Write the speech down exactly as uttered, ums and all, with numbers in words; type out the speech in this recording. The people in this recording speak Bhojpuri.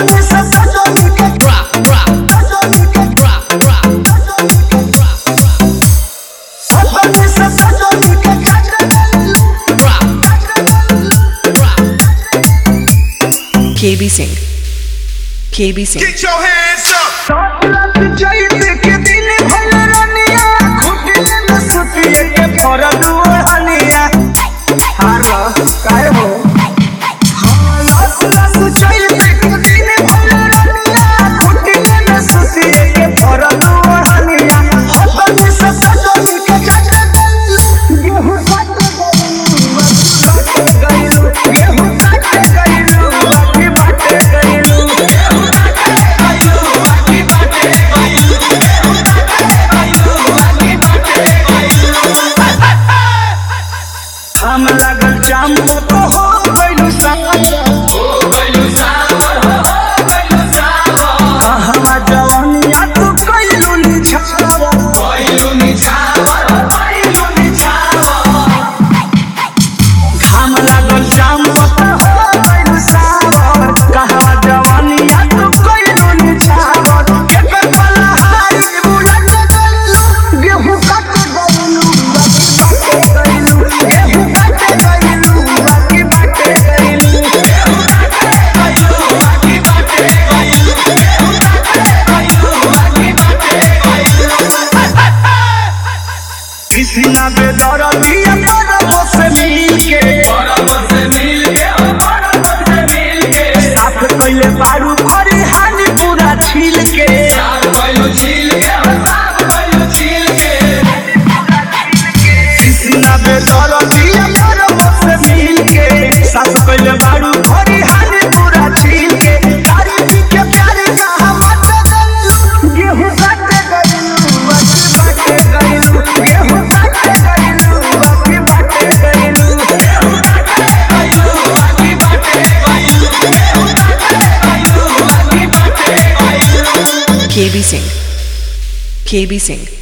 K B Singh. K B Singh. Get your hands up. हम लागल जाम तो हो गइलू सावर हो गइलू सावर हो गइलू सावर कहवा जवानिया तू कइलू निछावर कइलू निछावर कइलू निछावर हम लागल जाम तो हो गइलू सावर कहवा जवानिया तू कइलू निछावर एकर वाला हाई बुलट गइलू गेहूं काट गइलू बाकी गइलू गेहूं कृष्णा बेदर दिया परबो से मिल के परबो से मिल के परबो से मिल के साफ कइले बारू खरी हानि पूरा छील के साफ कइलू छील के साफ कइलू छील के कृष्णा बेदर दिया परबो से मिल के साफ कइले बारू खरी हानि पूरा छील के तारी पी के प्यारे का हम गइलू गेहूं काट गइलू बाटे गइलू गेहूं K B Singh. K B Singh.